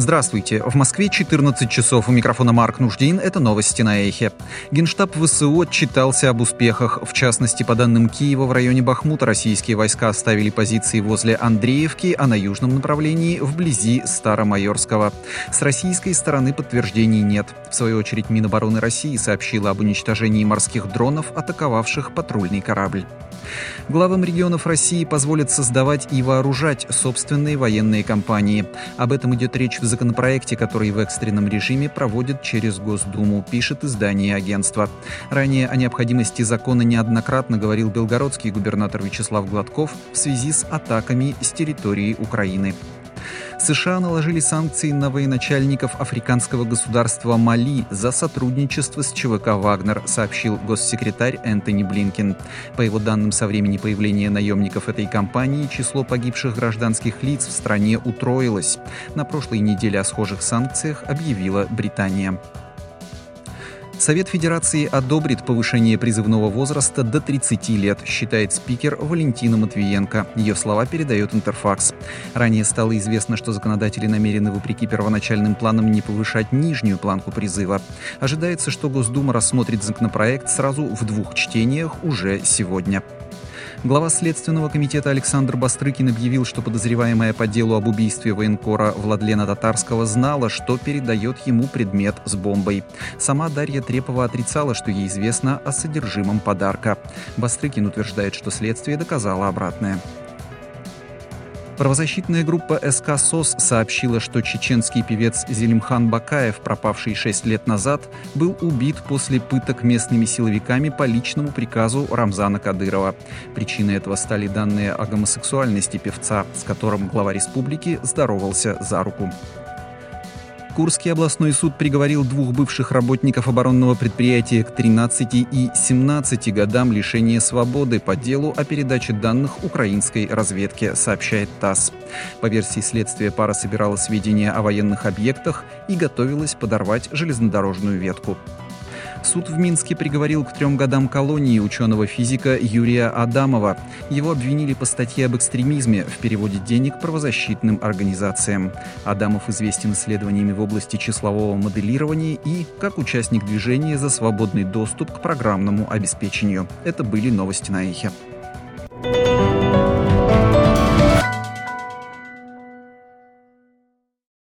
Здравствуйте. В Москве 14 часов. У микрофона Марк Нуждин. Это новости на Эхе. Генштаб ВСУ отчитался об успехах. В частности, по данным Киева, в районе Бахмута российские войска оставили позиции возле Андреевки, а на южном направлении вблизи Старомайорского. С российской стороны подтверждений нет. В свою очередь, Минобороны России сообщила об уничтожении морских дронов, атаковавших патрульный корабль. Главам регионов России позволят создавать и вооружать собственные военные компании. Об этом идет речь в законопроекте, который в экстренном режиме проводят через Госдуму, пишет издание агентства. Ранее о необходимости закона неоднократно говорил белгородский губернатор Вячеслав Гладков в связи с атаками с территории Украины. США наложили санкции на военачальников африканского государства Мали за сотрудничество с ЧВК «Вагнер», сообщил госсекретарь Энтони Блинкен. По его данным, со времени появления наемников этой компании число погибших гражданских лиц в стране утроилось. На прошлой неделе о схожих санкциях объявила Британия. Совет Федерации одобрит повышение призывного возраста до 30 лет, считает спикер Валентина Матвиенко. Ее слова передает Интерфакс. Ранее стало известно, что законодатели намерены, вопреки первоначальным планам, не повышать нижнюю планку призыва. Ожидается, что Госдума рассмотрит законопроект сразу в 2 чтениях уже сегодня. Глава Следственного комитета Александр Бастрыкин объявил, что подозреваемая по делу об убийстве военкора Владлена Татарского знала, что передает ему предмет с бомбой. Сама Дарья Трепова отрицала, что ей известно о содержимом подарка. Бастрыкин утверждает, что следствие доказало обратное. Правозащитная группа СК СОС сообщила, что чеченский певец Зелимхан Бакаев, пропавший 6 лет назад, был убит после пыток местными силовиками по личному приказу Рамзана Кадырова. Причиной этого стали данные о гомосексуальности певца, с которым глава республики здоровался за руку. Курский областной суд приговорил 2 бывших работников оборонного предприятия к 13 и 17 годам лишения свободы по делу о передаче данных украинской разведке, сообщает ТАСС. По версии следствия, пара собирала сведения о военных объектах и готовилась подорвать железнодорожную ветку. Суд в Минске приговорил к 3 годам колонии ученого-физика Юрия Адамова. Его обвинили по статье об экстремизме в переводе денег правозащитным организациям. Адамов известен исследованиями в области числового моделирования и как участник движения за свободный доступ к программному обеспечению. Это были новости на Эхе.